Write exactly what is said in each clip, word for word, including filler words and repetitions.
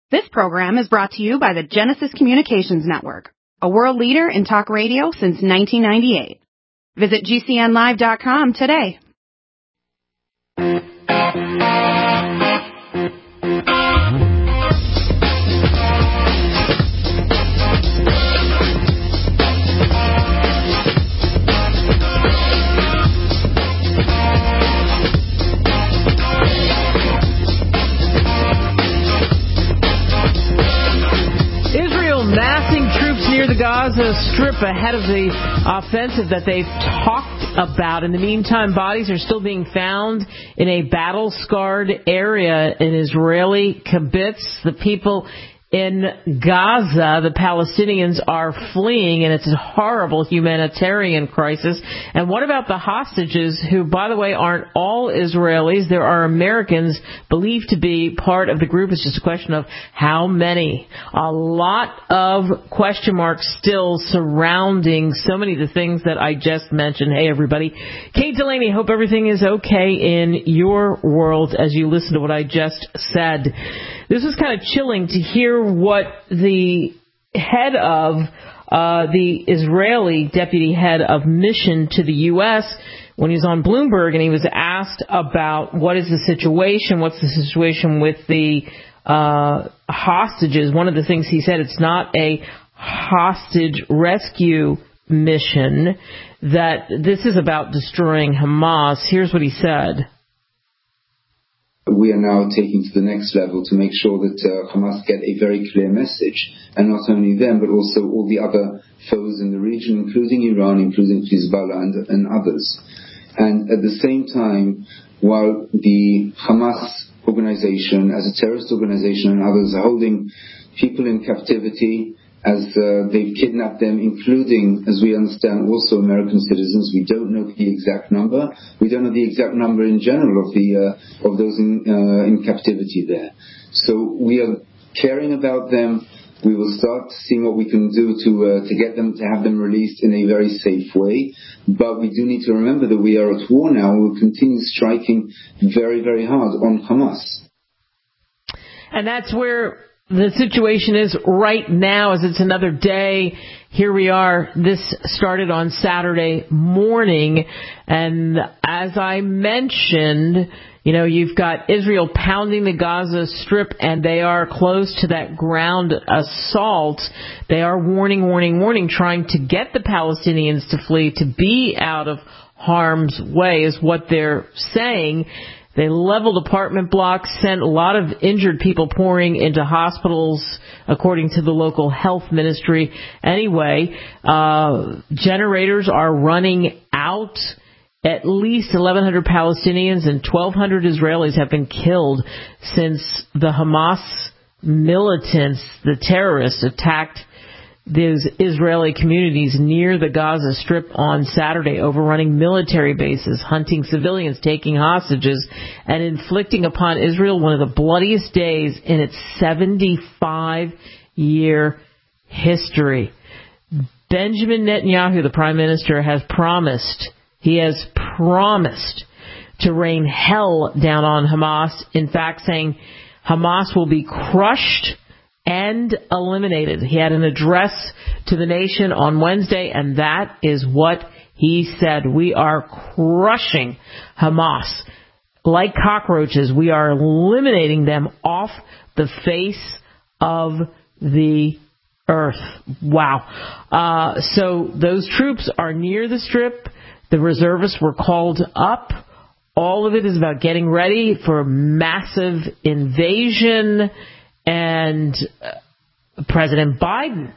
This program is brought to you by the Genesis Communications Network, a world leader in talk radio since nineteen ninety-eight. Visit G C N live dot com today. The Gaza Strip ahead of the offensive that they've talked about. In the meantime, bodies are still being found in a battle-scarred area in Israeli kibbutz. The people in Gaza, the Palestinians, are fleeing, and it's a horrible humanitarian crisis. And what about the hostages, who, by the way, aren't all Israelis? There are Americans believed to be part of the group. It's just a question of how many. A lot of question marks still surrounding so many of the things that I just mentioned. Hey, everybody. Kate Delaney, hope everything is okay in your world as you listen to what I just said. This was kind of chilling to hear what the head of, uh, the Israeli deputy head of mission to the U S, when he was on Bloomberg and he was asked about what is the situation, what's the situation with the uh, hostages. One of the things he said, it's not a hostage rescue mission, that this is about destroying Hamas. Here's what he said. We are now taking to the next level to make sure that uh, Hamas get a very clear message, and not only them, but also all the other foes in the region, including Iran, including Hezbollah and, and others. And at the same time, while the Hamas organization, as a terrorist organization, and others are holding people in captivity, as uh, they've kidnapped them, including, as we understand, also American citizens. We don't know the exact number. We don't know the exact number in general of the uh, of those in, uh, in captivity there. So we are caring about them. We will start seeing what we can do to uh, to get them, to have them released in a very safe way. But we do need to remember that we are at war now. We will continue striking very, very hard on Hamas. And that's where the situation is right now, as it's another day. Here we are. This started on Saturday morning. And as I mentioned, you know, you've got Israel pounding the Gaza Strip, and they are close to that ground assault. They are warning, warning, warning, trying to get the Palestinians to flee, to be out of harm's way, is what they're saying. They leveled apartment blocks, sent a lot of injured people pouring into hospitals, according to the local health ministry. Anyway, uh, generators are running out. At least eleven hundred Palestinians and twelve hundred Israelis have been killed since the Hamas militants, the terrorists, attacked these Israeli communities near the Gaza Strip on Saturday, overrunning military bases, hunting civilians, taking hostages, and inflicting upon Israel one of the bloodiest days in its seventy-five year history. Benjamin Netanyahu, the prime minister, has promised, he has promised to rain hell down on Hamas. In fact, saying Hamas will be crushed and eliminated. He had an address to the nation on Wednesday, and that is what he said. We are crushing Hamas. Like cockroaches, we are eliminating them off the face of the earth. Wow. Uh, so those troops are near the Strip. The reservists were called up. All of it is about getting ready for a massive invasion. And President Biden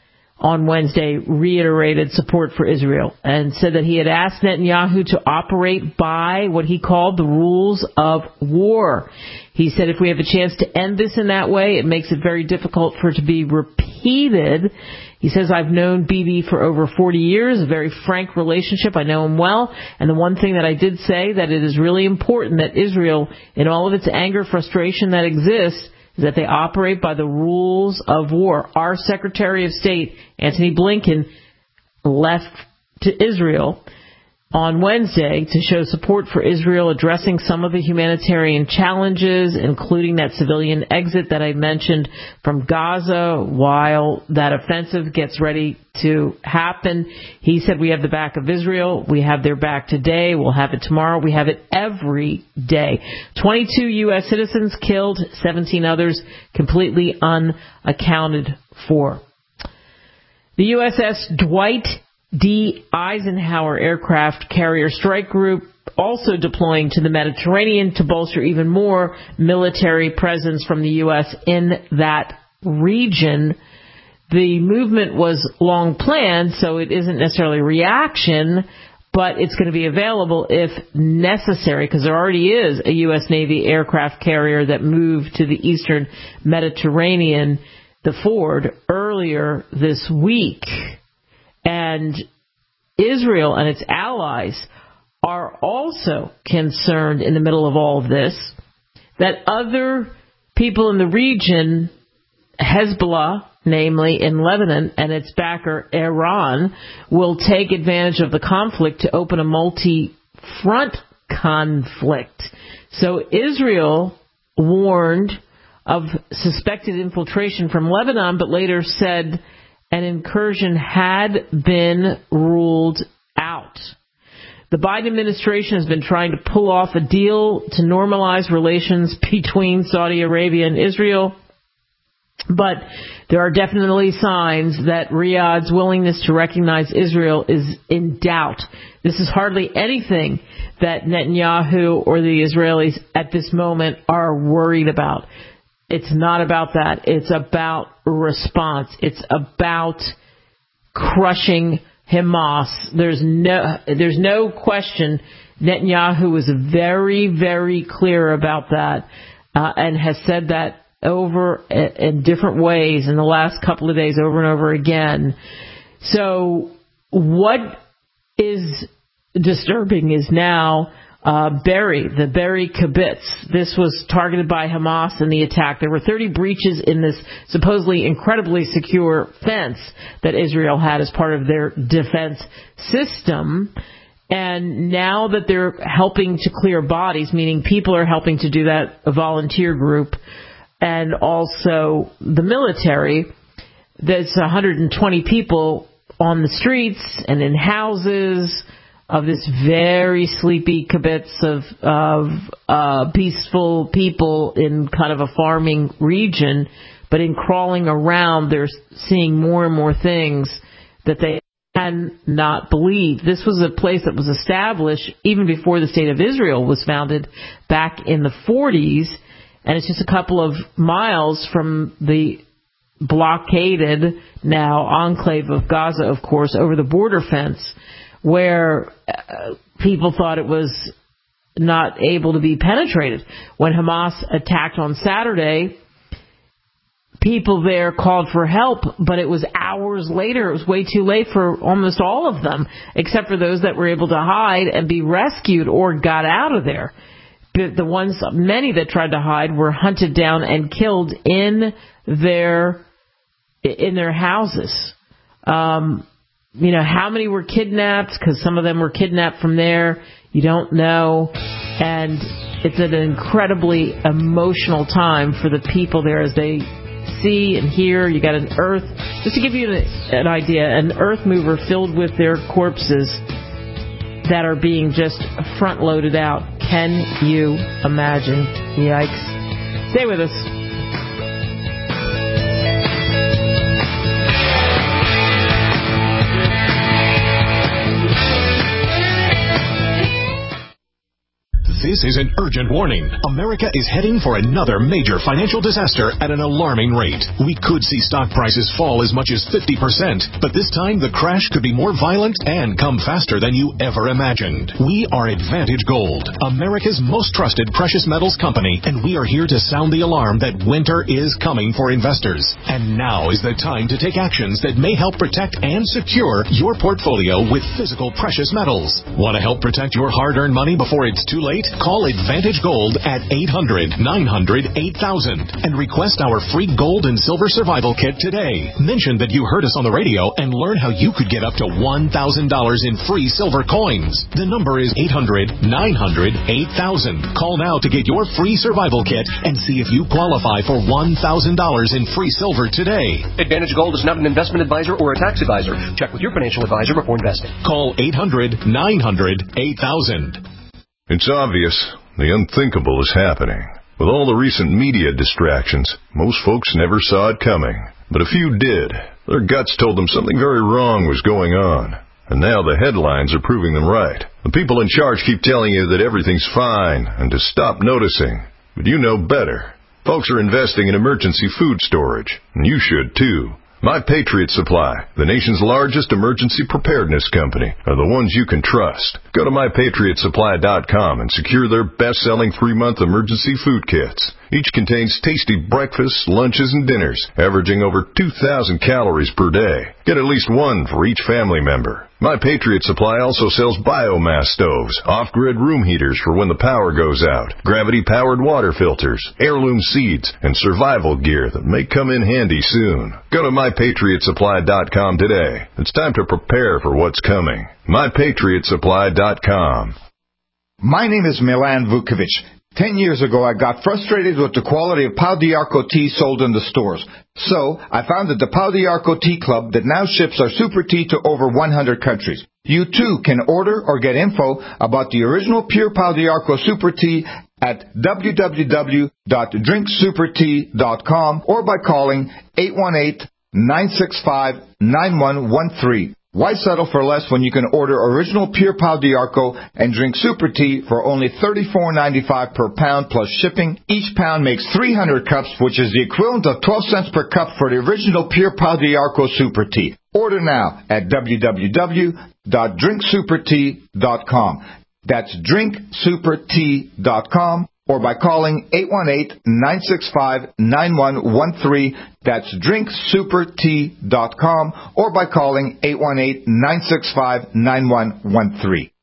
on Wednesday reiterated support for Israel and said that he had asked Netanyahu to operate by what he called the rules of war. He said if we have a chance to end this in that way, it makes it very difficult for it to be repeated. He says, I've known Bibi for over forty years, a very frank relationship. I know him well. And the one thing that I did say, that it is really important that Israel, in all of its anger, frustration that exists, is that they operate by the rules of war. Our Secretary of State, Antony Blinken, left to Israel on Wednesday to show support for Israel addressing some of the humanitarian challenges, including that civilian exit that I mentioned from Gaza while that offensive gets ready to happen. He said, we have the back of Israel. We have their back today. We'll have it tomorrow. We have it every day. twenty-two U S citizens killed, seventeen others completely unaccounted for. The U S S Dwight D. Eisenhower aircraft carrier strike group also deploying to the Mediterranean to bolster even more military presence from the U S in that region. The movement was long planned, so it isn't necessarily reaction, but it's going to be available if necessary, because there already is a U S Navy aircraft carrier that moved to the eastern Mediterranean, the Ford, earlier this week. And Israel and its allies are also concerned in the middle of all of this that other people in the region, Hezbollah, namely in Lebanon, and its backer Iran, will take advantage of the conflict to open a multi-front conflict. So Israel warned of suspected infiltration from Lebanon, but later said an incursion had been ruled out. The Biden administration has been trying to pull off a deal to normalize relations between Saudi Arabia and Israel, but there are definitely signs that Riyadh's willingness to recognize Israel is in doubt. This is hardly anything that Netanyahu or the Israelis at this moment are worried about. It's not about that. It's about response. It's about crushing Hamas. There's no, there's no question. Netanyahu was very, very clear about that, uh, and has said that over in different ways in the last couple of days, over and over again. So what is disturbing is now Uh, Be'eri, the Be'eri kibbutz. This was targeted by Hamas in the attack. There were thirty breaches in this supposedly incredibly secure fence that Israel had as part of their defense system. And now that they're helping to clear bodies, meaning people are helping to do that, a volunteer group, and also the military, there's one hundred twenty people on the streets and in houses of this very sleepy kibbutz of, of uh, peaceful people in kind of a farming region. But in crawling around, they're seeing more and more things that they had not believed. This was a place that was established even before the State of Israel was founded back in the forties. And it's just a couple of miles from the blockaded now enclave of Gaza, of course, over the border fence, where uh, people thought it was not able to be penetrated. When Hamas attacked on Saturday, people there called for help, but it was hours later. It was way too late for almost all of them, except for those that were able to hide and be rescued or got out of there. But the ones, many that tried to hide, were hunted down and killed in their in their houses. Um, You know, how many were kidnapped? Because some of them were kidnapped from there. You don't know. And it's an incredibly emotional time for the people there as they see and hear. You got an earth, just to give you an, an idea, an earth mover filled with their corpses that are being just front loaded out. Can you imagine? Yikes. Stay with us. This is an urgent warning. America is heading for another major financial disaster at an alarming rate. We could see stock prices fall as much as fifty percent, but this time the crash could be more violent and come faster than you ever imagined. We are Advantage Gold, America's most trusted precious metals company, and we are here to sound the alarm that winter is coming for investors. And now is the time to take actions that may help protect and secure your portfolio with physical precious metals. Want to help protect your hard-earned money before it's too late? Call Call Advantage Gold at eight hundred, nine hundred, eight thousand and request our free gold and silver survival kit today. Mention that you heard us on the radio and learn how you could get up to one thousand dollars in free silver coins. The number is eight hundred, nine hundred, eight thousand. Call now to get your free survival kit and see if you qualify for one thousand dollars in free silver today. Advantage Gold is not an investment advisor or a tax advisor. Check with your financial advisor before investing. Call eight hundred, nine hundred, eight thousand. It's obvious. The unthinkable is happening. With all the recent media distractions, most folks never saw it coming. But a few did. Their guts told them something very wrong was going on. And now the headlines are proving them right. The people in charge keep telling you that everything's fine and to stop noticing. But you know better. Folks are investing in emergency food storage, and you should too. My Patriot Supply, the nation's largest emergency preparedness company, are the ones you can trust. Go to my patriot supply dot com and secure their best-selling three-month emergency food kits. Each contains tasty breakfasts, lunches, and dinners, averaging over two thousand calories per day. Get at least one for each family member. My Patriot Supply also sells biomass stoves, off-grid room heaters for when the power goes out, gravity-powered water filters, heirloom seeds, and survival gear that may come in handy soon. Go to my patriot supply dot com today. It's time to prepare for what's coming. my patriot supply dot com. My name is Milan Vukovic. Ten years ago, I got frustrated with the quality of Pau d'Arco tea sold in the stores. So, I founded the Pau d'Arco Tea Club that now ships our super tea to over one hundred countries. You too can order or get info about the original pure Pau d'Arco super tea at w w w dot drink super tea dot com or by calling eight one eight, nine six five, nine one one three. Why settle for less when you can order original pure Pau d'Arco and drink super tea for only thirty-four ninety-five per pound plus shipping? Each pound makes three hundred cups, which is the equivalent of twelve cents per cup for the original pure Pau d'Arco super tea. Order now at w w w dot drink super tea dot com. That's drink super tea dot com. Or by calling eight one eight, nine six five, nine one one three. That's drink super tea dot com. Or by calling eight one eight, nine six five, nine one one three.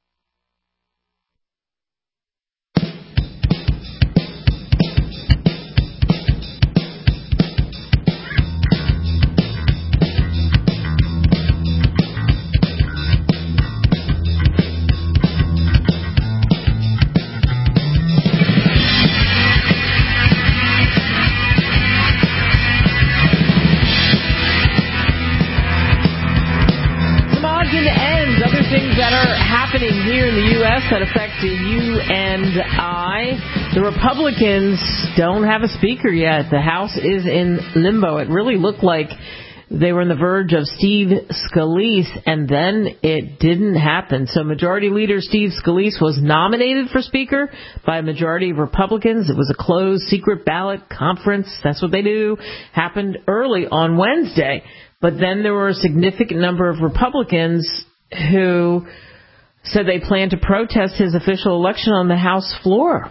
Here in the U S that affect you and I. The Republicans don't have a speaker yet. The House is in limbo. It really looked like they were on the verge of Steve Scalise, and then it didn't happen. So Majority Leader Steve Scalise was nominated for Speaker by a majority of Republicans. It was a closed secret ballot conference. That's what they do. Happened early on Wednesday. But then there were a significant number of Republicans who said they plan to protest his official election on the House floor.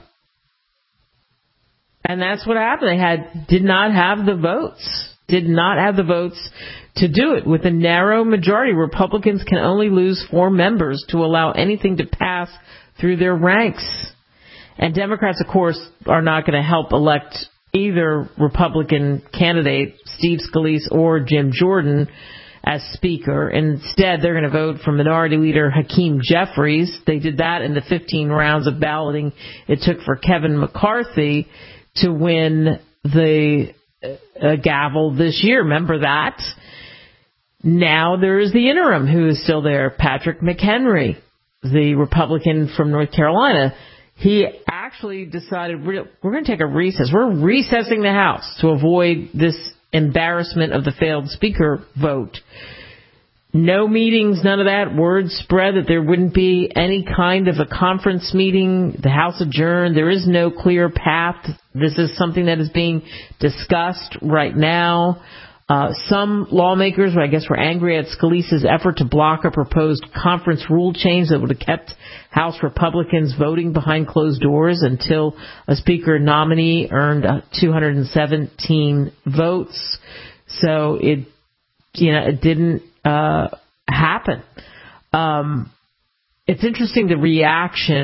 And that's what happened. They had did not have the votes, did not have the votes to do it. With a narrow majority, Republicans can only lose four members to allow anything to pass through their ranks. And Democrats, of course, are not going to help elect either Republican candidate, Steve Scalise or Jim Jordan, as Speaker. Instead, they're going to vote for Minority Leader Hakeem Jeffries. They did that in the fifteen rounds of balloting it took for Kevin McCarthy to win the uh, gavel this year. Remember that? Now there is the interim who is still there, Patrick McHenry, the Republican from North Carolina. He actually decided we're, we're going to take a recess. We're recessing the House to avoid this embarrassment of the failed speaker vote. No meetings, none of that. Word spread that there wouldn't be any kind of a conference meeting. The House adjourned. There is no clear path. This is something that is being discussed right now. Uh, some lawmakers, I guess, were angry at Scalise's effort to block a proposed conference rule change that would have kept House Republicans voting behind closed doors until a speaker nominee earned uh, two hundred seventeen votes. So it, you know, it didn't uh, happen. Um, it's interesting the reaction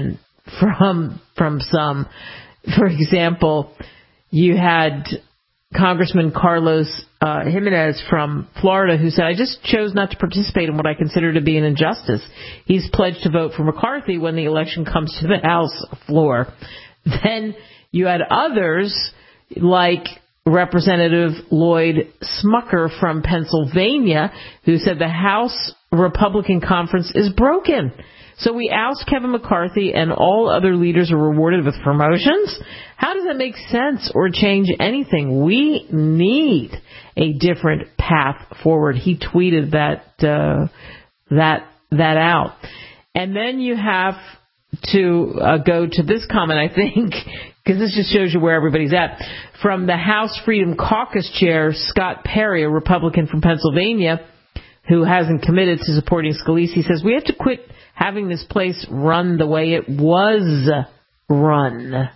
from from some. For example, you had Congressman Carlos uh, Jimenez from Florida who said, I just chose not to participate in what I consider to be an injustice. He's pledged to vote for McCarthy when the election comes to the House floor. Then you had others like Representative Lloyd Smucker from Pennsylvania who said the House Republican Conference is broken. So we oust Kevin McCarthy and all other leaders are rewarded with promotions? How does that make sense or change anything? We need a different path forward. He tweeted that uh, that that out. And then you have to uh, go to this comment, I think, because this just shows you where everybody's at. From the House Freedom Caucus chair, Scott Perry, a Republican from Pennsylvania, who hasn't committed to supporting Scalise, he says, we have to quit having this place run the way it was run.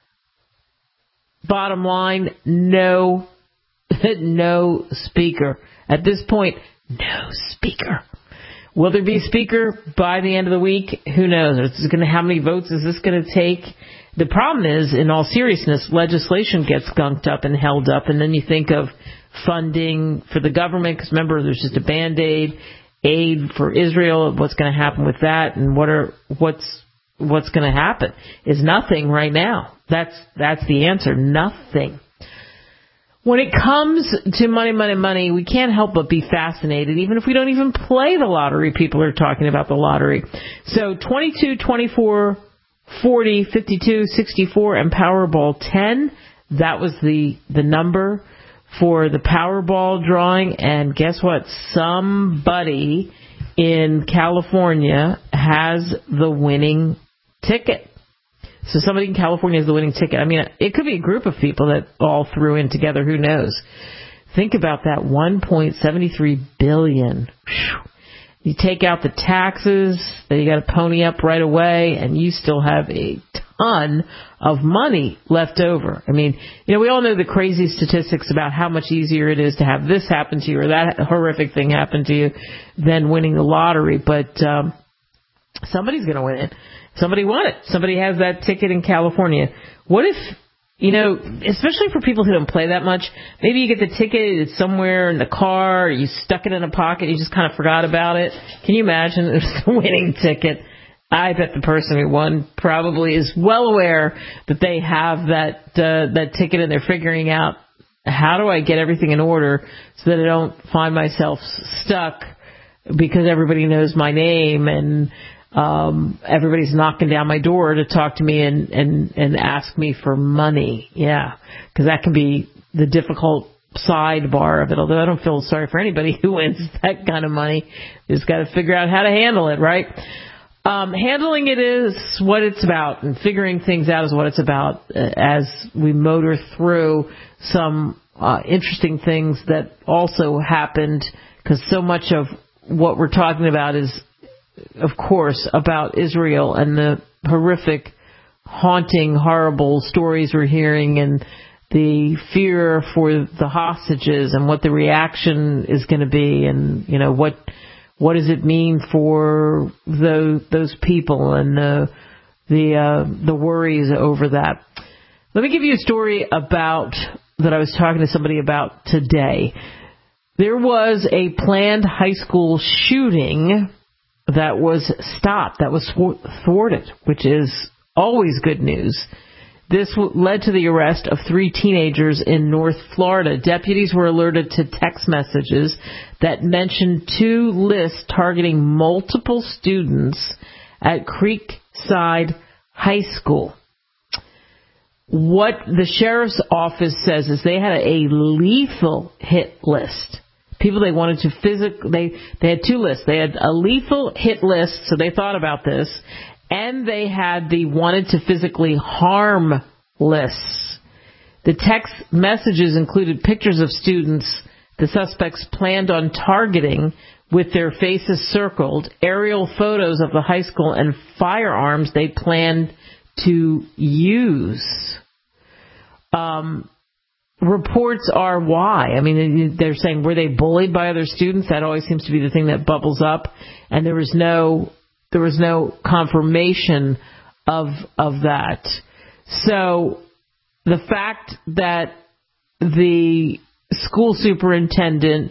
Bottom line, no, no speaker. At this point, no speaker. Will there be a speaker by the end of the week? Who knows? Is it going to, how many votes is this going to take? The problem is, in all seriousness, legislation gets gunked up and held up, and then you think of funding for the government, because remember, there's just a Band-Aid, aid for Israel, what's going to happen with that, and what are what's what's going to happen is nothing right now. That's that's the answer, nothing. When it comes to money, money, money, we can't help but be fascinated. Even if we don't even play the lottery, people are talking about the lottery. So twenty-two, twenty-four, forty, fifty-two, sixty-four, and Powerball ten, that was the the number for the Powerball drawing. And guess what? Somebody in California has the winning ticket. So somebody in California has the winning ticket. I mean, it could be a group of people that all threw in together. Who knows? Think about that, one point seven three billion dollars. You take out the taxes that you got to pony up right away, and you still have a ton of money left over. I mean, you know, we all know the crazy statistics about how much easier it is to have this happen to you or that horrific thing happen to you than winning the lottery. But um, somebody's going to win it. Somebody won it. Somebody has that ticket in California. What if, you know, especially for people who don't play that much, maybe you get the ticket, it's somewhere in the car, you stuck it in a pocket, you just kind of forgot about it. Can you imagine it's the winning ticket? I bet the person who won probably is well aware that they have that uh, that ticket and they're figuring out, how do I get everything in order so that I don't find myself stuck because everybody knows my name and Um, everybody's knocking down my door to talk to me and, and, and ask me for money. Yeah, because that can be the difficult sidebar of it. Although I don't feel sorry for anybody who wins that kind of money. You just got to figure out how to handle it, right? Um, handling it is what it's about, and figuring things out is what it's about uh, as we motor through some uh, interesting things that also happened, because so much of what we're talking about is, of course, about Israel and the horrific, haunting, horrible stories we're hearing, and the fear for the hostages and what the reaction is going to be, and, you know, what what does it mean for those those people and the the uh, the worries over that. Let me give you a story about that I was talking to somebody about today. There was a planned high school shooting that was stopped, that was thwarted, which is always good news. This led to the arrest of three teenagers in North Florida. Deputies were alerted to text messages that mentioned two lists targeting multiple students at Creekside High School. What the sheriff's office says is they had a lethal hit list. People they wanted to physically, they, they had two lists. They had a lethal hit list, so they thought about this, and they had the wanted to physically harm lists. The text messages included pictures of students the suspects planned on targeting with their faces circled, aerial photos of the high school, and firearms they planned to use. Um... Reports are why. I mean, they're saying, were they bullied by other students? That always seems to be the thing that bubbles up. And there was no, there was no confirmation of of that. So the fact that the school superintendent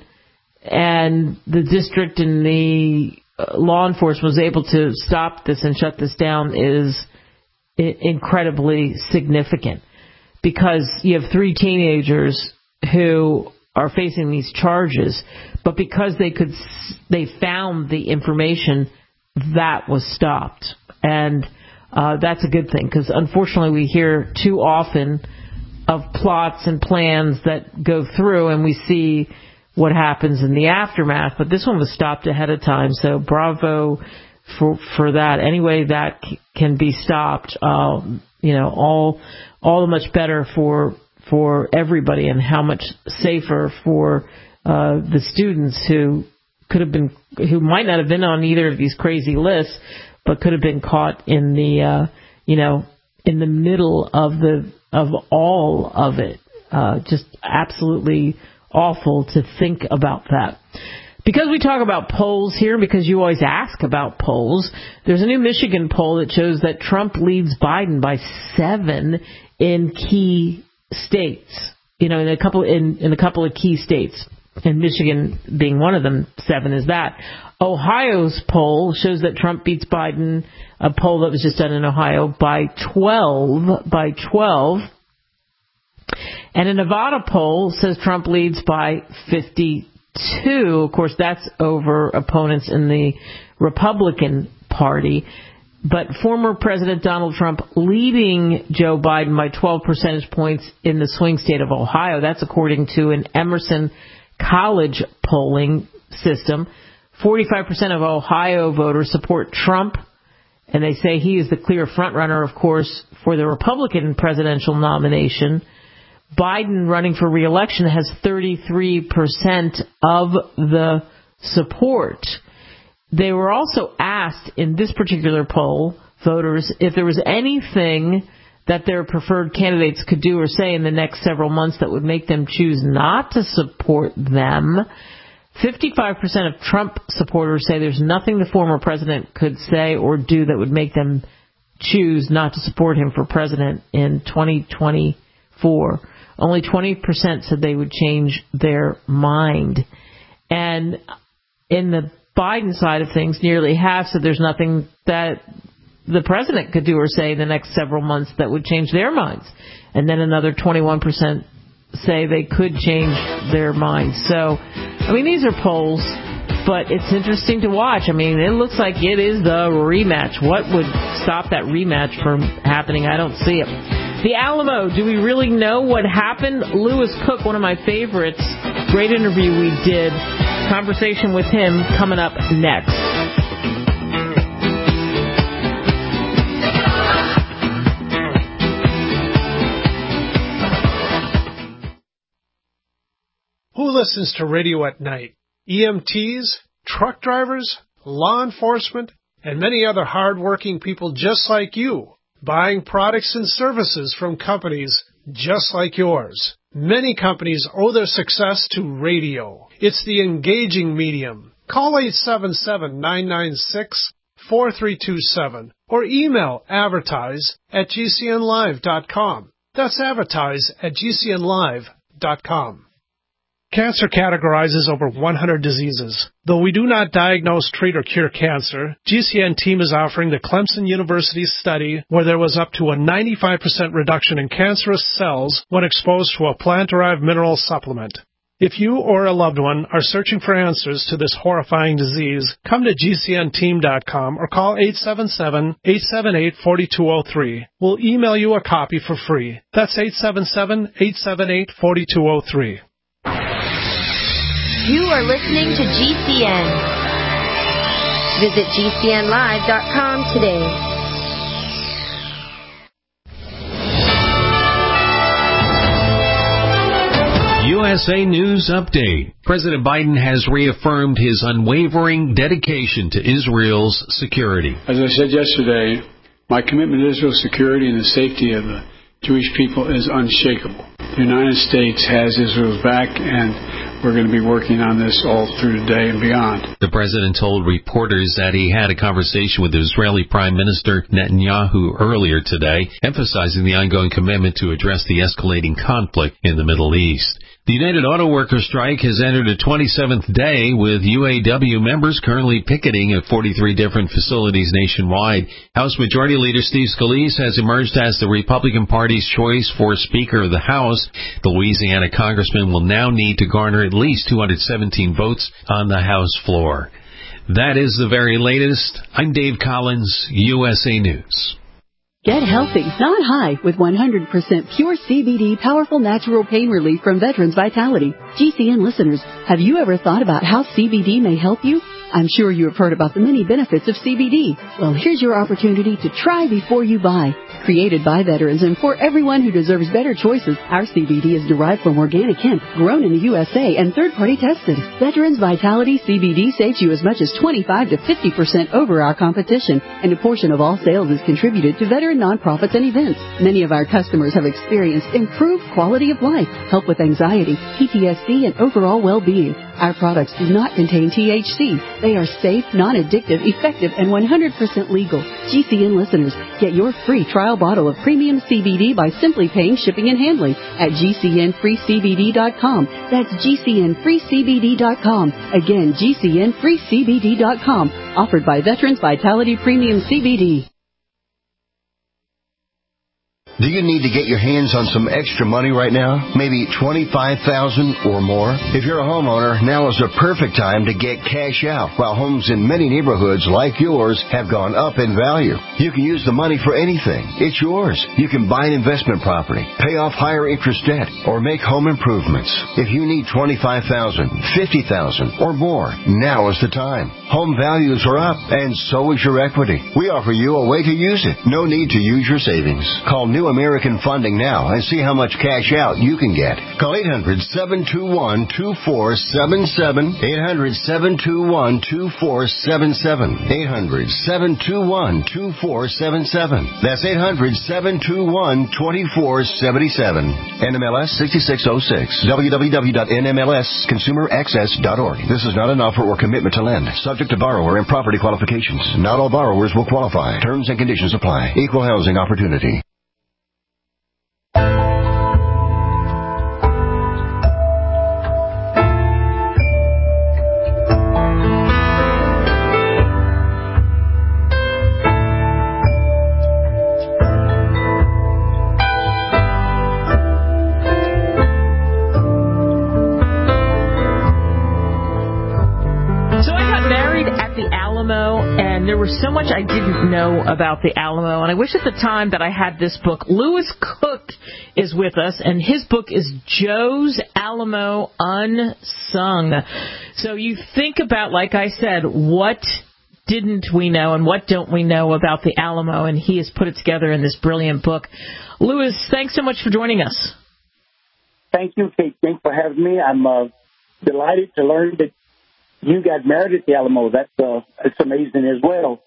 and the district and the law enforcement was able to stop this and shut this down is incredibly significant, because you have three teenagers who are facing these charges, but because they could, they found the information, that was stopped. And uh, that's a good thing, because unfortunately we hear too often of plots and plans that go through and we see what happens in the aftermath, but this one was stopped ahead of time, so bravo for for that. Any way that c- can be stopped, uh, you know, all all the much better for for everybody, and how much safer for uh, the students who could have been, who might not have been on either of these crazy lists, but could have been caught in the, uh, you know, in the middle of the of all of it. Uh, just absolutely awful to think about that. Because we talk about polls here, because you always ask about polls, there's a new Michigan poll that shows that Trump leads Biden by seven in key states. You know, in a couple in, in a couple of key states, and Michigan being one of them. Seven is that. Ohio's poll shows that Trump beats Biden, a poll that was just done in Ohio, by twelve. By twelve. And a Nevada poll says Trump leads by fifty-two. Of course, that's over opponents in the Republican Party. But former President Donald Trump leading Joe Biden by twelve percentage points in the swing state of Ohio. That's according to an Emerson College polling system. forty-five percent of Ohio voters support Trump, and they say he is the clear frontrunner, of course, for the Republican presidential nomination. Biden, running for re-election, has thirty-three percent of the support. They were also asked in this particular poll, voters, if there was anything that their preferred candidates could do or say in the next several months that would make them choose not to support them. fifty-five percent of Trump supporters say there's nothing the former president could say or do that would make them choose not to support him for president in twenty twenty-four. Only twenty percent said they would change their mind. And in the Biden side of things, nearly half said there's nothing that the president could do or say in the next several months that would change their minds. And then another twenty-one percent say they could change their minds. So, I mean, these are polls, but it's interesting to watch. I mean, it looks like it is the rematch. What would stop that rematch from happening? I don't see it. The Alamo, do we really know what happened? Lewis Cook, one of my favorites, great interview we did. Conversation with him coming up next. Who listens to radio at night? E M Ts, truck drivers, law enforcement, and many other hard-working people just like you, buying products and services from companies just like yours. Many companies owe their success to radio. It's the engaging medium. Call eight seven seven, nine nine six, four three two seven or email advertise at g c n live dot com. That's advertise at g c n live dot com. Cancer categorizes over one hundred diseases. Though we do not diagnose, treat, or cure cancer, G C N team is offering the Clemson University study where there was up to a ninety-five percent reduction in cancerous cells when exposed to a plant-derived mineral supplement. If you or a loved one are searching for answers to this horrifying disease, come to g c n team dot com or call eight seven seven, eight seven eight, four two zero three. We'll email you a copy for free. That's eight seven seven, eight seven eight, four two zero three. You are listening to G C N. Visit g c n live dot com today. U S A News Update. President Biden has reaffirmed his unwavering dedication to Israel's security. As I said yesterday, my commitment to Israel's security and the safety of the Jewish people is unshakable. The United States has Israel's back, and we're going to be working on this all through today and beyond. The president told reporters that he had a conversation with Israeli Prime Minister Netanyahu earlier today, emphasizing the ongoing commitment to address the escalating conflict in the Middle East. The United Auto Workers strike has entered a twenty-seventh day, with U A W members currently picketing at forty-three different facilities nationwide. House Majority Leader Steve Scalise has emerged as the Republican Party's choice for Speaker of the House. The Louisiana congressman will now need to garner at least two hundred seventeen votes on the House floor. That is the very latest. I'm Dave Collins, U S A News. Get healthy, not high, with one hundred percent pure C B D powerful natural pain relief from Veterans Vitality. G C N listeners, have you ever thought about how C B D may help you? I'm sure you have heard about the many benefits of C B D. Well, here's your opportunity to try before you buy. Created by veterans and for everyone who deserves better choices, our C B D is derived from organic hemp, grown in the U S A, and third-party tested. Veterans Vitality C B D saves you as much as twenty-five to fifty percent over our competition, and a portion of all sales is contributed to veteran nonprofits and events. Many of our customers have experienced improved quality of life, help with anxiety, P T S D, and overall well-being. Our products do not contain T H C. They are safe, non-addictive, effective, and one hundred percent legal. G C N listeners, get your free trial bottle of premium C B D by simply paying shipping and handling at G C N free C B D dot com. That's G C N free C B D dot com. Again, G C N free C B D dot com. Offered by Veterans Vitality Premium C B D. Do you need to get your hands on some extra money right now? Maybe twenty-five thousand dollars or more? If you're a homeowner, now is the perfect time to get cash out. While homes in many neighborhoods like yours have gone up in value, you can use the money for anything. It's yours. You can buy an investment property, pay off higher interest debt, or make home improvements. If you need twenty-five thousand dollars, fifty thousand dollars, or more, now is the time. Home values are up, and so is your equity. We offer you a way to use it. No need to use your savings. Call New American Funding now and see how much cash out you can get. Call eight hundred, seven two one, two four seven seven, eight hundred, seven two one, two four seven seven, eight hundred, seven two one, two four seven seven. That's eight hundred, seven two one, two four seven seven. N M L S sixty-six oh six. w w w dot n m l s consumer access dot org. This is not an offer or commitment to lend. Subject to borrower and property qualifications. Not all borrowers will qualify. Terms and conditions apply. Equal housing opportunity. There was so much I didn't know about the Alamo, and I wish at the time that I had this book. Lewis Cook is with us, and his book is Joe's Alamo Unsung. So you think about, like I said, what didn't we know and what don't we know about the Alamo, and he has put it together in this brilliant book. Lewis, thanks so much for joining us. Thank you, Kate. Thanks for having me. I'm uh, delighted to learn that you got married at the Alamo. That's uh, it's amazing as well.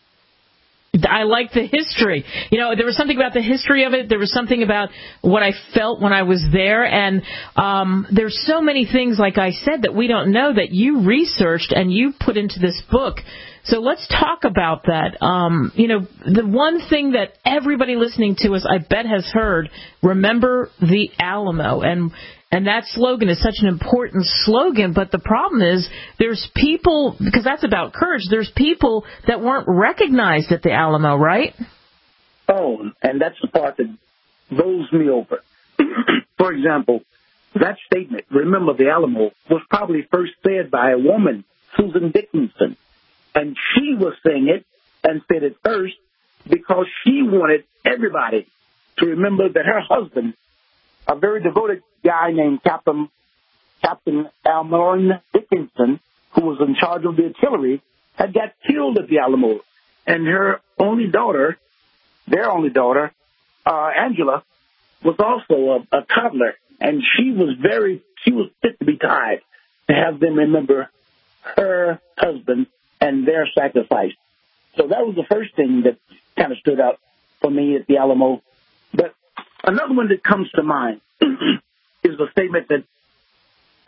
I like the history. You know, there was something about the history of it. There was something about what I felt when I was there. And um, there's so many things, like I said, that we don't know that you researched and you put into this book. So let's talk about that. Um, you know, the one thing that everybody listening to us, I bet, has heard, remember the Alamo. And And that slogan is such an important slogan, but the problem is there's people, because that's about courage, there's people that weren't recognized at the Alamo, right? Oh, and that's the part that bowls me over. For example, that statement, remember the Alamo, was probably first said by a woman, Susan Dickinson. And she was saying it and said it first because she wanted everybody to remember that her husband, a very devoted guy named Captain Captain Almon Dickinson, who was in charge of the artillery, had got killed at the Alamo. And her only daughter, their only daughter, uh, Angela, was also a, a toddler. And she was very, she was fit to be tied to have them remember her husband and their sacrifice. So that was the first thing that kind of stood out for me at the Alamo. But another one that comes to mind is the statement that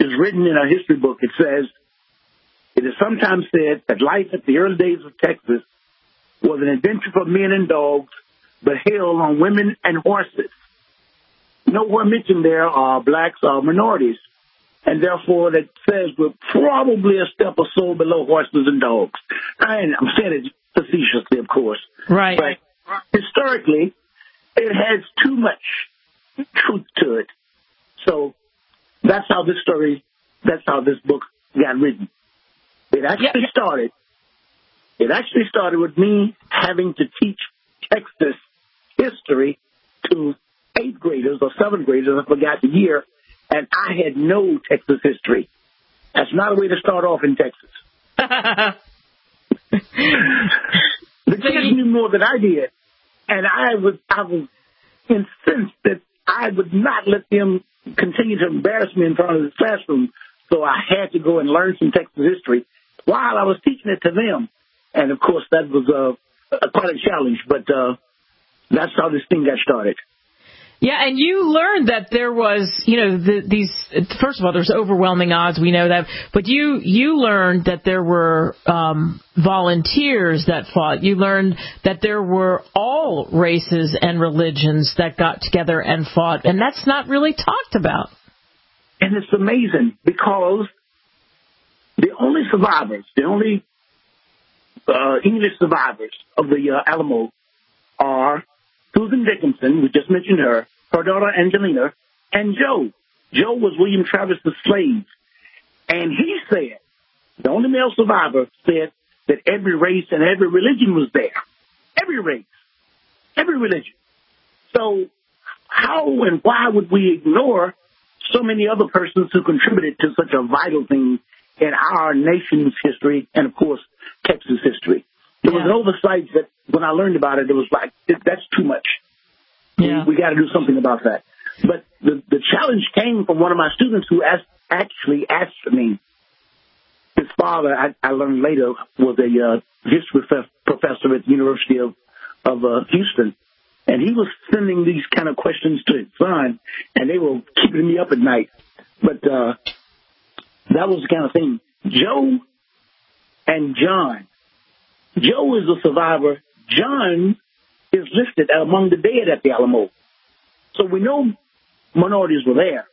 is written in a history book. It says, it is sometimes said that life at the early days of Texas was an adventure for men and dogs, but hell on women and horses. Nowhere mentioned there are blacks or minorities, and therefore that says we're probably a step or so below horses and dogs. And I'm saying it facetiously, of course. Right. But historically, it has too much truth to it. So that's how this story, that's how this book got written. It actually yeah. started, it actually started with me having to teach Texas history to eighth graders or seventh graders, I forgot the year, and I had no Texas history. That's not a way to start off in Texas. The kids knew more than I did, and I was, I was incensed that I would not let them continue to embarrass me in front of the classroom, so I had to go and learn some Texas history while I was teaching it to them. And, of course, that was uh, a, quite a challenge, but uh, that's how this thing got started. Yeah, and you learned that there was, you know, the, these, first of all, there's overwhelming odds, we know that, but you, you learned that there were um, volunteers that fought. You learned that there were all races and religions that got together and fought, and that's not really talked about. And it's amazing because the only survivors, the only uh, English survivors of the uh, Alamo are Susan Dickinson, we just mentioned her, her daughter Angelina, and Joe. Joe was William Travis's slave. And he said, the only male survivor said that every race and every religion was there. Every race, every religion. So how and why would we ignore so many other persons who contributed to such a vital thing in our nation's history and, of course, Texas history? There was an oversight that when I learned about it, it was like, that's too much. Yeah. We, we got to do something about that. But the, the challenge came from one of my students who asked, actually asked me. His father, I, I learned later, was a uh, history professor at the University of, of uh, Houston. And he was sending these kind of questions to his son, and they were keeping me up at night. But uh, that was the kind of thing. Joe and John. Joe is a survivor. John is listed among the dead at the Alamo. So we know minorities were there.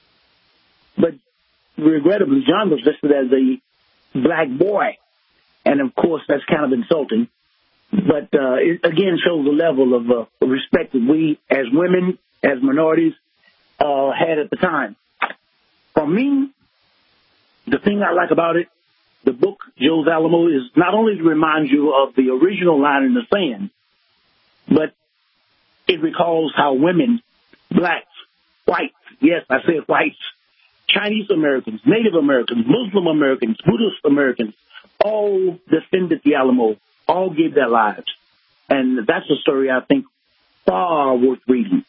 But regrettably, John was listed as a black boy. And, of course, that's kind of insulting. But uh, it, again, shows the level of uh, respect that we, as women, as minorities, uh, had at the time. For me, the thing I like about it, the book, Joe's Alamo, is not only to remind you of the original line in the sand, but it recalls how women, blacks, whites, yes, I said whites, Chinese Americans, Native Americans, Muslim Americans, Buddhist Americans, all defended the Alamo, all gave their lives. And that's a story I think far worth reading.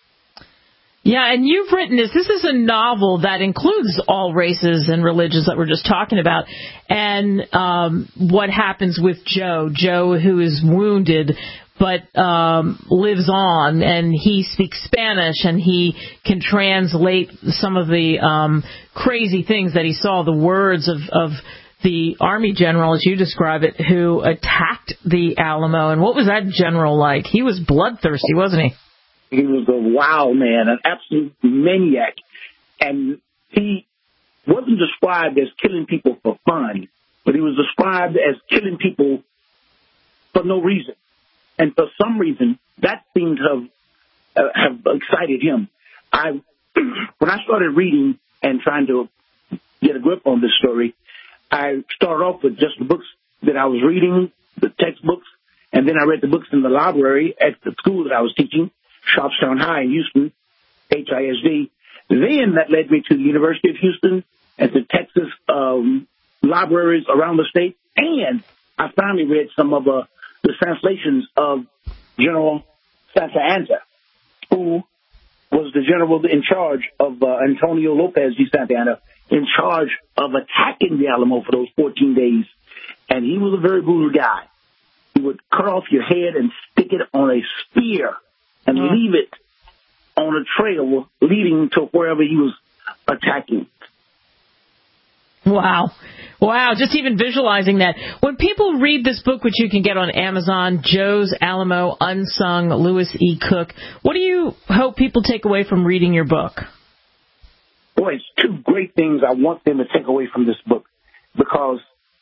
Yeah, and you've written this. This is a novel that includes all races and religions that we're just talking about. And um, what happens with Joe, Joe who is wounded but um, lives on, and he speaks Spanish, and he can translate some of the um, crazy things that he saw, the words of, of the Army general, as you describe it, who attacked the Alamo. And what was that general like? He was bloodthirsty, wasn't he? He was a wild man, an absolute maniac. And he wasn't described as killing people for fun, but he was described as killing people for no reason. And for some reason, that seemed to have, uh, have excited him. I, when I started reading and trying to get a grip on this story, I started off with just the books that I was reading, the textbooks, and then I read the books in the library at the school that I was teaching, Sharpstown High in Houston, H I S D. Then that led me to the University of Houston and to Texas um, libraries around the state. And I finally read some of uh, the translations of General Santa Anna, who was the general in charge of uh, Antonio Lopez de Santa Anna, in charge of attacking the Alamo for those fourteen days. And he was a very brutal guy. He would cut off your head and stick it on a spear and mm. leave it on a trail leading to wherever he was attacking. Wow. Wow, just even visualizing that. When people read this book, which you can get on Amazon, Joe's Alamo Unsung, Lewis E. Cook, what do you hope people take away from reading your book? Boy, it's two great things I want them to take away from this book, because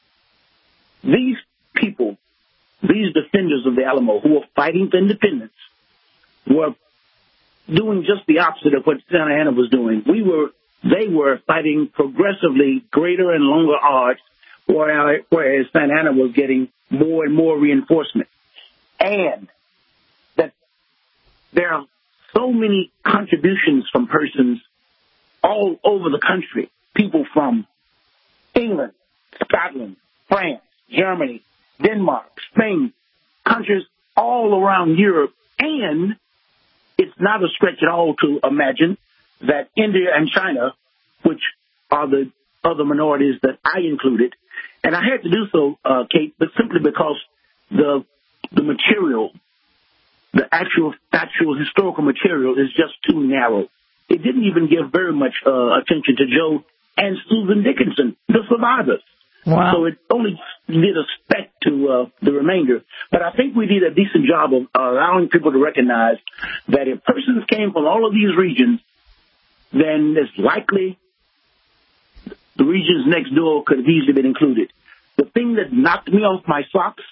these people, these defenders of the Alamo who are fighting for independence, were doing just the opposite of what Santa Anna was doing. We were, they were fighting progressively greater and longer odds, whereas Santa Anna was getting more and more reinforcement. And that there are so many contributions from persons all over the country, people from England, Scotland, France, Germany, Denmark, Spain, countries all around Europe, and it's not a stretch at all to imagine that India and China, which are the other minorities that I included, and I had to do so, uh, Kate, but simply because the the material, the actual factual historical material is just too narrow. It didn't even give very much uh, attention to Joe and Susan Dickinson, the survivors. Wow. So it only did a speck to uh, the remainder. But I think we did a decent job of uh, allowing people to recognize that if persons came from all of these regions, then it's likely the regions next door could have easily been included. The thing that knocked me off my socks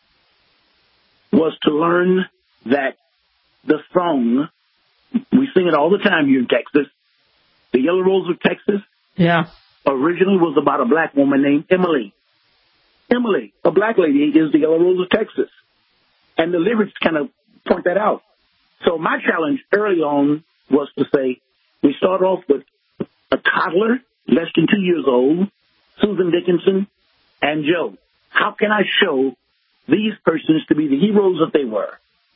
was to learn that the song, we sing it all the time here in Texas, the Yellow Rose of Texas, yeah, originally was about a black woman named Emily. Emily, a black lady, is the Yellow Rose of Texas. And the lyrics kind of point that out. So my challenge early on was to say, we start off with a toddler, less than two years old, Susan Dickinson, and Joe. How can I show these persons to be the heroes that they were?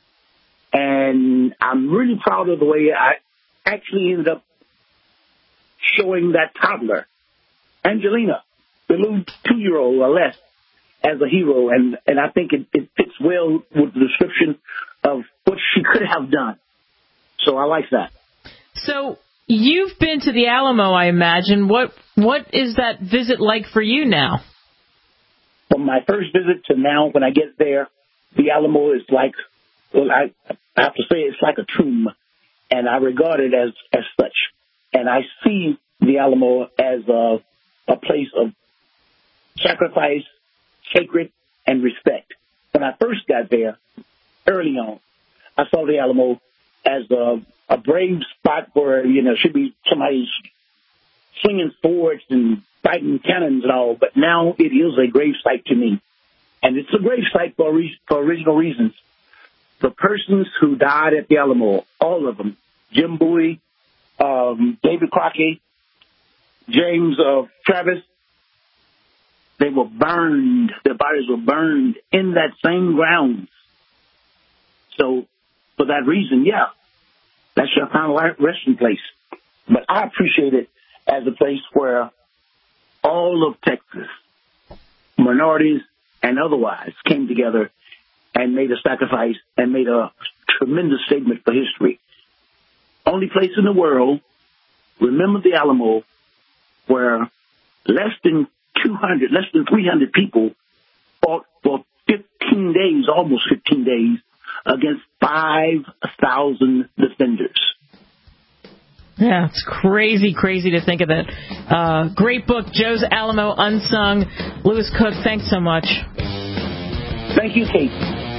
And I'm really proud of the way I actually ended up showing that toddler, Angelina, the little two-year-old or less, as a hero. And, and I think it, it fits well with the description of what she could have done. So I like that. So you've been to the Alamo, I imagine. What What is that visit like for you now? From my first visit to now, when I get there, the Alamo is like, well, I, I have to say it's like a tomb, and I regard it as, as such. And I see the Alamo as a, a place of sacrifice, sacred, and respect. When I first got there, early on, I saw the Alamo as a, a brave spot where, you know, should be somebody's swinging swords and fighting cannons and all, but now it is a grave site to me. And it's a grave site for, re- for original reasons. The persons who died at the Alamo, all of them, Jim Bowie, um, David Crockett, James uh, Travis, they were burned. Their bodies were burned in that same grounds. So for that reason, yeah, that's your final resting place. But I appreciate it as a place where all of Texas, minorities and otherwise, came together and made a sacrifice and made a tremendous statement for history. Only place in the world, remember the Alamo, where less than two hundred, less than three hundred people fought for fifteen days, almost fifteen days, against five thousand defenders. Yeah, it's crazy, crazy to think of that. Uh, great book, Joe's Alamo Unsung. Lewis Cook, thanks so much. Thank you, Kate.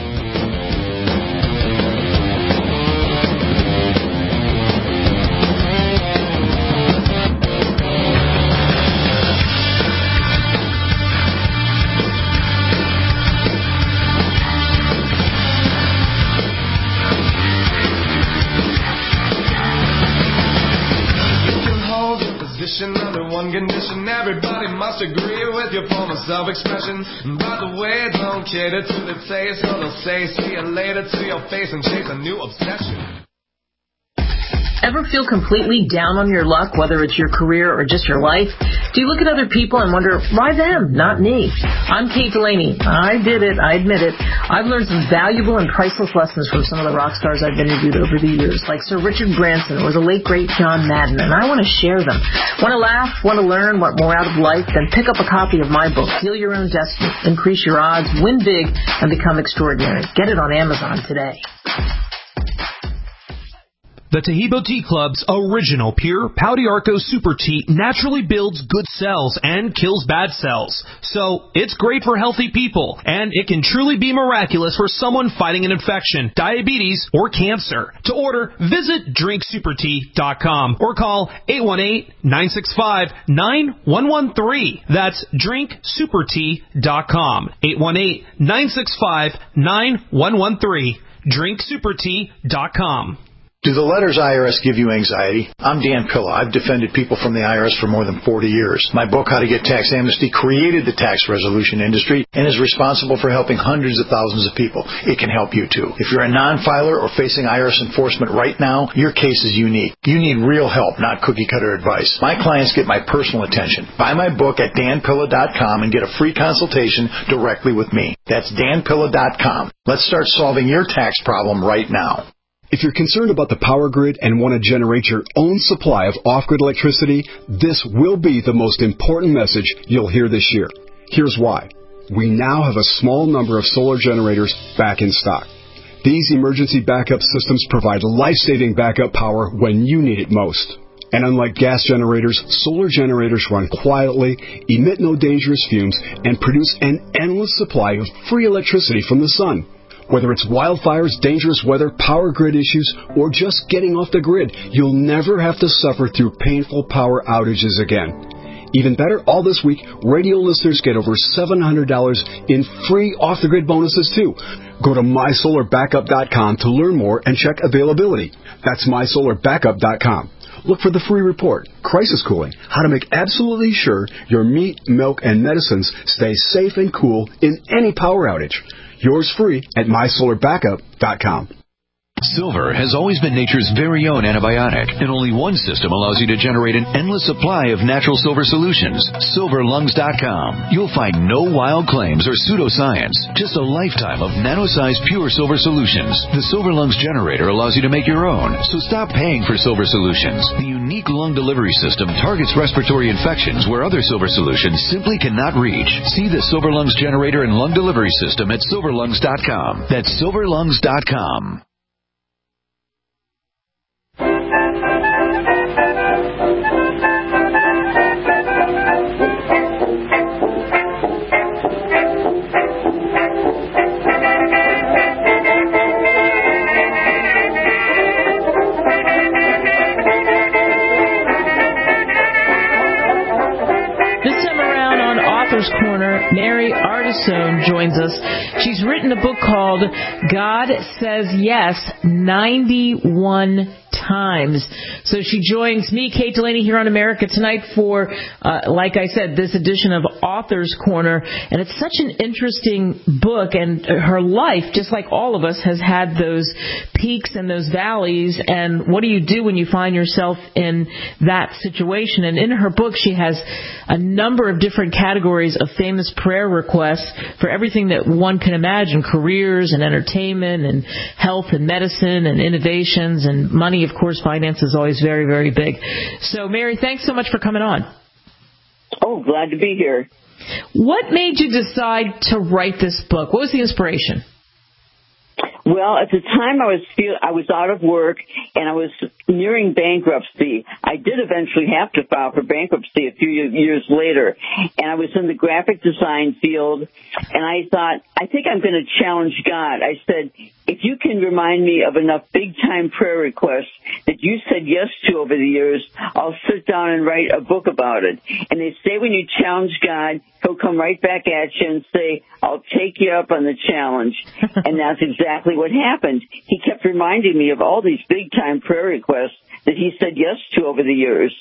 Under one condition, everybody must agree with your form of self-expression. And by the way, don't cater to the taste, or they'll say see you later to your face and chase a new obsession. Ever feel completely down on your luck, whether it's your career or just your life? Do you look at other people and wonder, why them, not me? I'm Kate Delaney. I did it. I admit it. I've learned some valuable and priceless lessons from some of the rock stars I've interviewed over the years, like Sir Richard Branson or the late, great John Madden, and I want to share them. Want to laugh? Want to learn? Want more out of life? Then pick up a copy of my book, Heal Your Own Destiny, Increase Your Odds, Win Big, and Become Extraordinary. Get it on Amazon today. The Taheebo Tea Club's original pure Pau d'Arco Super Tea naturally builds good cells and kills bad cells. So, it's great for healthy people, and it can truly be miraculous for someone fighting an infection, diabetes, or cancer. To order, visit drink super tea dot com or call eight one eight, nine six five, nine one one three. That's drink super tea dot com. eight one eight, nine six five, nine one one three. drink super tea dot com. Do the letters I R S give you anxiety? I'm Dan Pilla. I've defended people from the I R S for more than forty years. My book, How to Get Tax Amnesty, created the tax resolution industry and is responsible for helping hundreds of thousands of people. It can help you, too. If you're a non-filer or facing I R S enforcement right now, your case is unique. You need real help, not cookie-cutter advice. My clients get my personal attention. Buy my book at dan pilla dot com and get a free consultation directly with me. That's dan pilla dot com. Let's start solving your tax problem right now. If you're concerned about the power grid and want to generate your own supply of off-grid electricity, this will be the most important message you'll hear this year. Here's why. We now have a small number of solar generators back in stock. These emergency backup systems provide life-saving backup power when you need it most. And unlike gas generators, solar generators run quietly, emit no dangerous fumes, and produce an endless supply of free electricity from the sun. Whether it's wildfires, dangerous weather, power grid issues, or just getting off the grid, you'll never have to suffer through painful power outages again. Even better, all this week, radio listeners get over seven hundred dollars in free off-the-grid bonuses, too. Go to my solar backup dot com to learn more and check availability. That's my solar backup dot com. Look for the free report, Crisis Cooling, how to make absolutely sure your meat, milk, and medicines stay safe and cool in any power outage. Yours free at my solar backup dot com. Silver has always been nature's very own antibiotic, and only one system allows you to generate an endless supply of natural silver solutions. silver lungs dot com. You'll find no wild claims or pseudoscience, just a lifetime of nano-sized pure silver solutions. The Silver Lungs generator allows you to make your own, so stop paying for silver solutions. The unique lung delivery system targets respiratory infections where other silver solutions simply cannot reach. See the Silver Lungs generator and lung delivery system at silver lungs dot com. That's silver lungs dot com. Corner, Mary Artisone joins us. She's written a book called God Says Yes ninety-one Times. So she joins me, Kate Delaney, here on America Tonight for, uh, like I said, this edition of Author's Corner. And it's such an interesting book, and her life, just like all of us, has had those peaks and those valleys. And what do you do when you find yourself in that situation? And in her book, she has a number of different categories of famous prayer requests for everything that one can imagine, careers and entertainment and health and medicine and innovations and money. Of course, finance is always very, very big. So, Mary, thanks so much for coming on. Oh, glad to be here. What made you decide to write this book? What was the inspiration? Well, at the time I was feel I was out of work and I was nearing bankruptcy. I did eventually have to file for bankruptcy a few years later, and I was in the graphic design field, and I thought, I think I'm going to challenge God. I said, if you can remind me of enough big-time prayer requests that you said yes to over the years, I'll sit down and write a book about it. And they say when you challenge God, he'll come right back at you and say, I'll take you up on the challenge. And that's exactly what happened. He kept reminding me of all these big-time prayer requests that he said yes to over the years.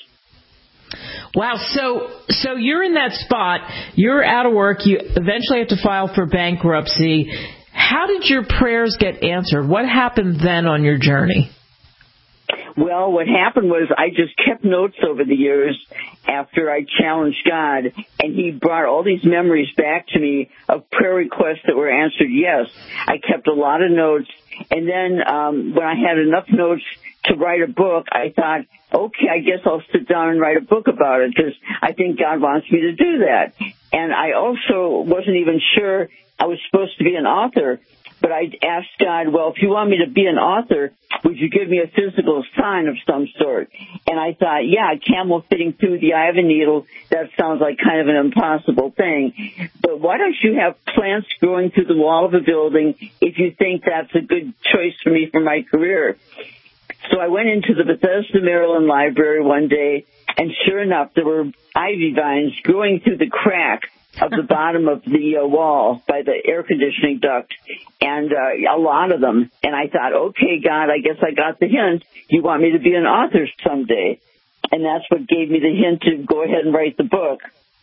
Wow, so so you're in that spot. You're out of work. You eventually have to file for bankruptcy. How did your prayers get answered? What happened then on your journey? Well, what happened was I just kept notes over the years after I challenged God, and he brought all these memories back to me of prayer requests that were answered yes. I kept a lot of notes, and then um, when I had enough notes to write a book, I thought, okay, I guess I'll sit down and write a book about it because I think God wants me to do that. And I also wasn't even sure I was supposed to be an author. But I asked God, well, if you want me to be an author, would you give me a physical sign of some sort? And I thought, yeah, a camel fitting through the eye of a needle, that sounds like kind of an impossible thing. But why don't you have plants growing through the wall of a building if you think that's a good choice for me for my career? So I went into the Bethesda, Maryland library one day, and sure enough, there were ivy vines growing through the crack of the bottom of the uh, wall by the air conditioning duct, and uh, a lot of them. And I thought, okay, God, I guess I got the hint. You want me to be an author someday. And that's what gave me the hint to go ahead and write the book.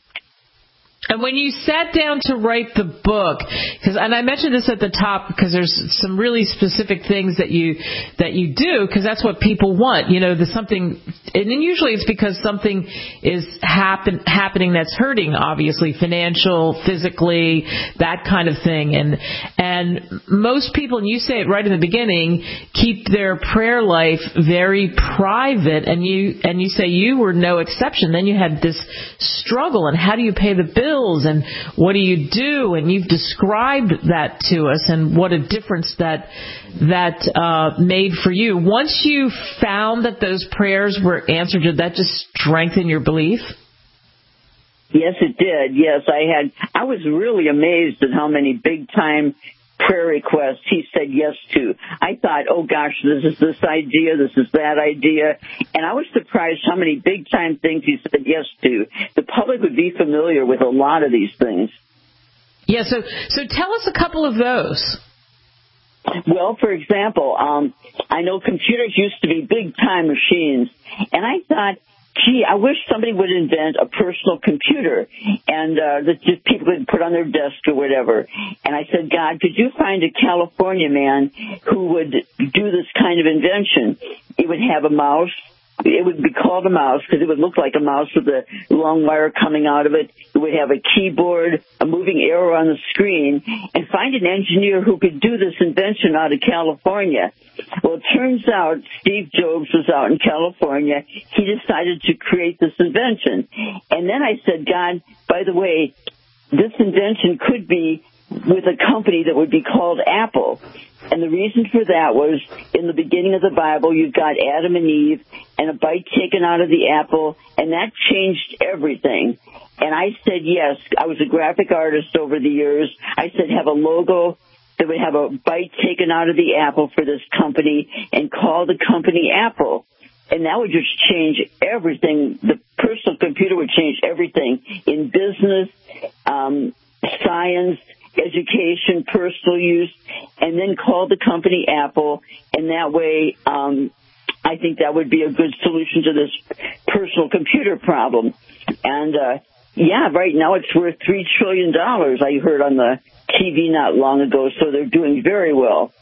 And when you sat down to write the book, because and I mentioned this at the top because there's some really specific things that you that you do because that's what people want. You know, there's something, and then usually it's because something is happen happening that's hurting, obviously, financial, physically, that kind of thing. And and most people, and you say it right in the beginning, keep their prayer life very private. And you and you say you were no exception. Then you had this struggle, and how do you pay the bills? And what do you do? And you've described that to us and what a difference that that uh, made for you. Once you found that those prayers were answered, did that just strengthen your belief? Yes, it did. Yes, I had. I was really amazed at how many big-time prayer requests he said yes to. I thought, oh gosh, this is this idea, this is that idea. And I was surprised how many big time things he said yes to. The public would be familiar with a lot of these things. Yeah, so so tell us a couple of those. Well, for example, um, I know computers used to be big time machines, and I thought, gee, I wish somebody would invent a personal computer and uh, that just people could put on their desk or whatever. And I said, God, could you find a California man who would do this kind of invention? It would have a mouse. It would be called a mouse because it would look like a mouse with a long wire coming out of it. It would have a keyboard, a moving arrow on the screen, and find an engineer who could do this invention out of California. Well, it turns out Steve Jobs was out in California. He decided to create this invention. And then I said, God, by the way, this invention could be with a company that would be called Apple. And the reason for that was in the beginning of the Bible, you've got Adam and Eve and a bite taken out of the apple, and that changed everything. And I said, yes, I was a graphic artist over the years. I said, have a logo that would have a bite taken out of the apple for this company and call the company Apple. And that would just change everything. The personal computer would change everything in business, um, science, education, personal use, and then call the company Apple. And that way, um, I think that would be a good solution to this personal computer problem. And, uh, yeah, right now it's worth three trillion dollars, I heard on the T V not long ago, so they're doing very well.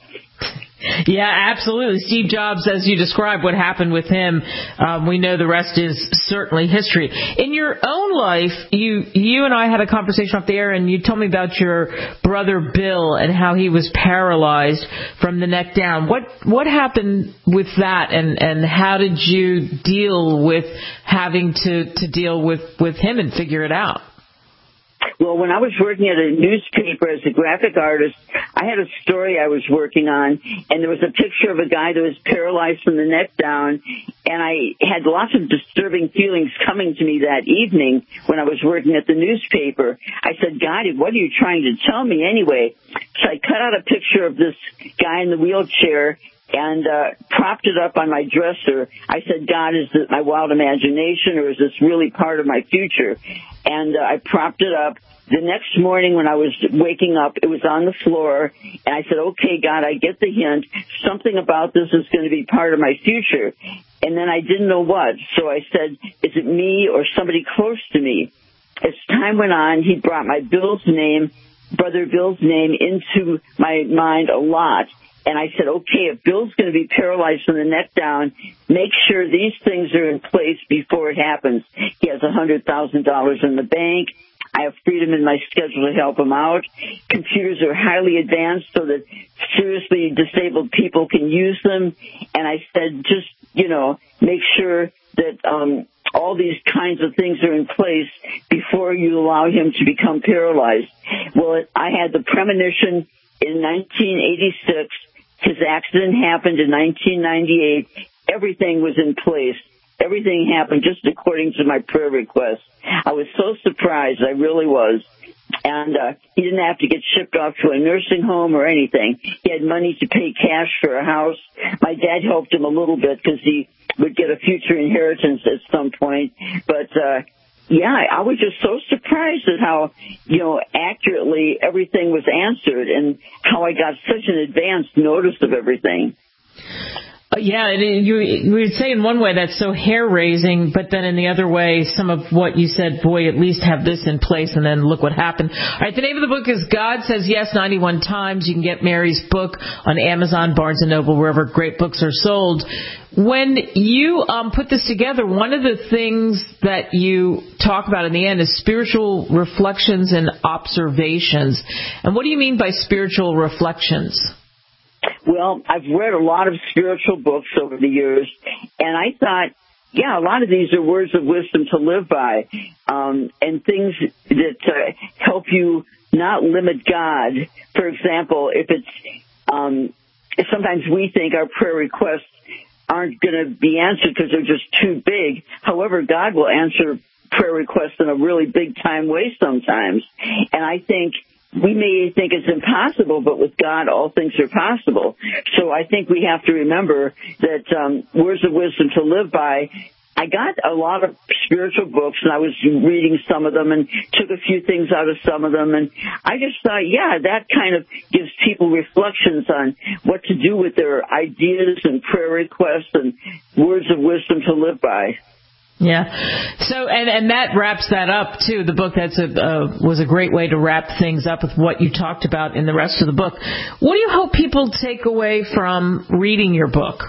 Yeah, absolutely. Steve Jobs, as you described what happened with him, um, we know the rest is certainly history. In your own life, you you and I had a conversation off the air, and you told me about your brother Bill and how he was paralyzed from the neck down. What what happened with that, and, and how did you deal with having to, to deal with, with him and figure it out? Well, when I was working at a newspaper as a graphic artist, I had a story I was working on, and there was a picture of a guy that was paralyzed from the neck down, and I had lots of disturbing feelings coming to me that evening when I was working at the newspaper. I said, God, what are you trying to tell me anyway? So I cut out a picture of this guy in the wheelchair and uh propped it up on my dresser. I said, God, is this my wild imagination, or is this really part of my future? And uh, I propped it up. The next morning when I was waking up, it was on the floor, and I said, okay, God, I get the hint. Something about this is going to be part of my future. And then I didn't know what, so I said, is it me or somebody close to me? As time went on, he brought my Bill's name, Brother Bill's name, into my mind a lot. And I said, okay, if Bill's going to be paralyzed from the neck down, make sure these things are in place before it happens. He has one hundred thousand dollars in the bank. I have freedom in my schedule to help him out. Computers are highly advanced so that seriously disabled people can use them. And I said, just, you know, make sure that um, all these kinds of things are in place before you allow him to become paralyzed. Well, I had the premonition in nineteen eighty-six. His accident happened in nineteen ninety-eight. Everything was in place. Everything happened just according to my prayer request. I was so surprised. I really was. And uh, he didn't have to get shipped off to a nursing home or anything. He had money to pay cash for a house. My dad helped him a little bit because he would get a future inheritance at some point. But, uh, yeah, I was just so surprised at how, you know, accurately everything was answered and how I got such an advanced notice of everything. Uh, yeah, and you, you would say in one way that's so hair-raising, but then in the other way, some of what you said, boy, at least have this in place, and then look what happened. All right, the name of the book is God Says Yes ninety-one Times. You can get Mary's book on Amazon, Barnes and Noble, wherever great books are sold. When you um, put this together, one of the things that you talk about in the end is spiritual reflections and observations. And what do you mean by spiritual reflections? Well, I've read a lot of spiritual books over the years, and I thought, yeah, a lot of these are words of wisdom to live by, um, and things that uh, help you not limit God. For example, if it's um, sometimes we think our prayer requests aren't going to be answered because they're just too big. However, God will answer prayer requests in a really big-time way sometimes, and I think we may think it's impossible, but with God, all things are possible. So I think we have to remember that um, words of wisdom to live by. I got a lot of spiritual books, and I was reading some of them and took a few things out of some of them. And I just thought, yeah, that kind of gives people reflections on what to do with their ideas and prayer requests and words of wisdom to live by. Yeah. So, and, and that wraps that up, too. The book that's a, uh, was a great way to wrap things up with what you talked about in the rest of the book. What do you hope people take away from reading your book?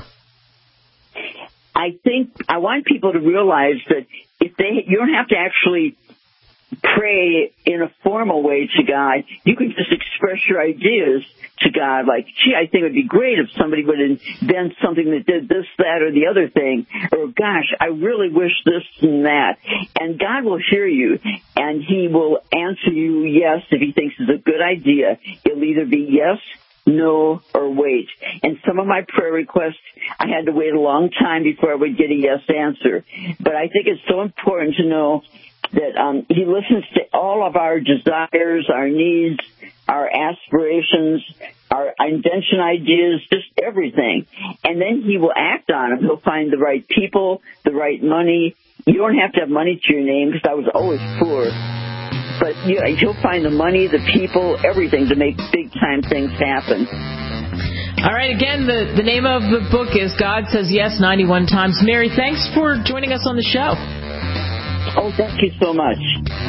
I think I want people to realize that if they, you don't have to actually pray in a formal way to God. You can just express your ideas to God, like, gee, I think it would be great if somebody would invent something that did this, that, or the other thing, or gosh, I really wish this and that. And God will hear you, and He will answer you yes if He thinks it's a good idea. It'll either be yes, no, or wait. And some of my prayer requests, I had to wait a long time before I would get a yes answer. But I think it's so important to know that um, He listens to all of our desires, our needs, our aspirations, our invention ideas, just everything. And then He will act on them. He'll find the right people, the right money. You don't have to have money to your name because I was always poor. But you know, He'll find the money, the people, everything to make big-time things happen. All right, again, the, the name of the book is God Says Yes ninety-one Times. Mary, thanks for joining us on the show. Oh, thank you so much.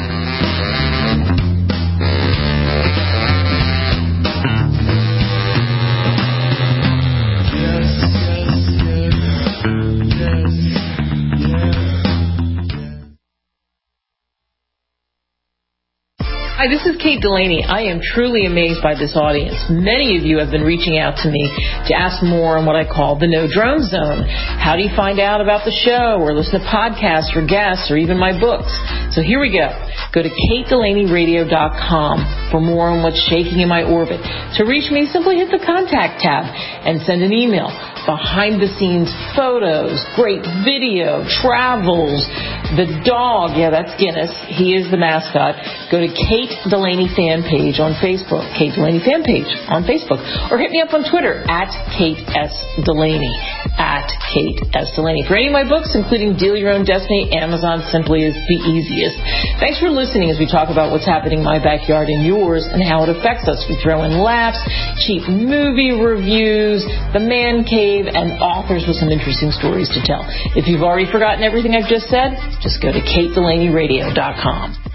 Hi, this is Kate Delaney. I am truly amazed by this audience. Many of you have been reaching out to me to ask more on what I call the No Drone Zone. How do you find out about the show or listen to podcasts or guests or even my books? So here we go. Go to kate delaney radio dot com for more on what's shaking in my orbit. To reach me, simply hit the contact tab and send an email. Behind-the-scenes photos, great video, travels, the dog, yeah, that's Guinness. He is the mascot. Go to Kate Delaney fan page on Facebook, Kate Delaney fan page on Facebook, or hit me up on Twitter at Kate S. Delaney, at Kate S. Delaney. For any of my books, including Deal Your Own Destiny, Amazon simply is the easiest. Thanks for listening as we talk about what's happening in my backyard and yours and how it affects us. We throw in laughs, cheap movie reviews, the man cave, and authors with some interesting stories to tell. If you've already forgotten everything I've just said, just go to kate delaney radio dot com.